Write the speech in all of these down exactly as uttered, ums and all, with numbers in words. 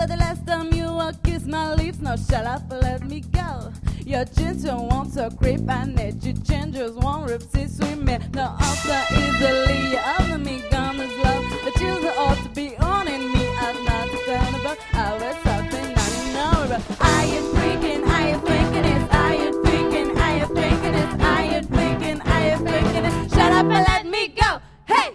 For the last time you will kiss my lips, now shut up and let me go. Your ginger wants a creep and it, your gingers won't resist with me. Now answer easily, you over me, gone is love. The children ought to be on in me, as not to turn about. I was something I didn't know about. I am freaking, I am thinking it, I am freaking, I am thinking it, I am thinking, I am thinking it. Shut up and let me go. Hey!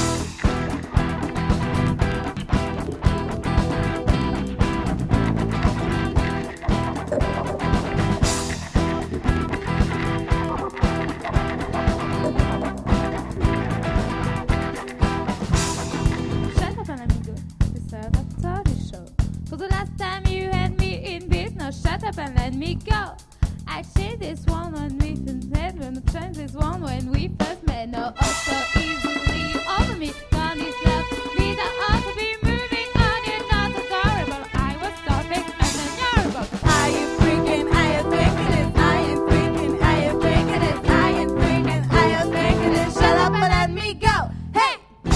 Shut up and let me go. I shared this one on me since head when the trend is one when we first met. No, oh so easily you over me. Gone is love. We don't ought to be moving on. You're not adorable. I was stopping and then you're about. I am freaking, I am thinking it. I am freaking, I am thinking it. I am freaking, I am thinking it. Shut up and let me go. Hey!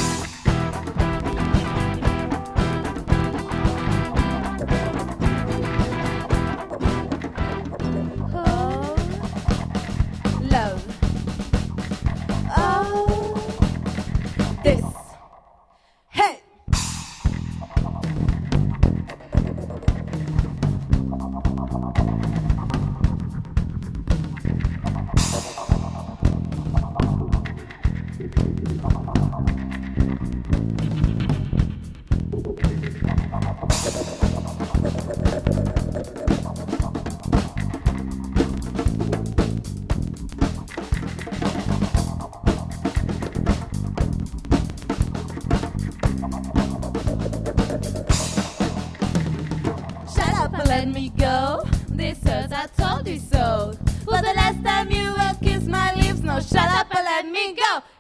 This. Hey! Let me go. This hurts, I told you so. For the last time you will kiss my lips. Now shut up and let me go.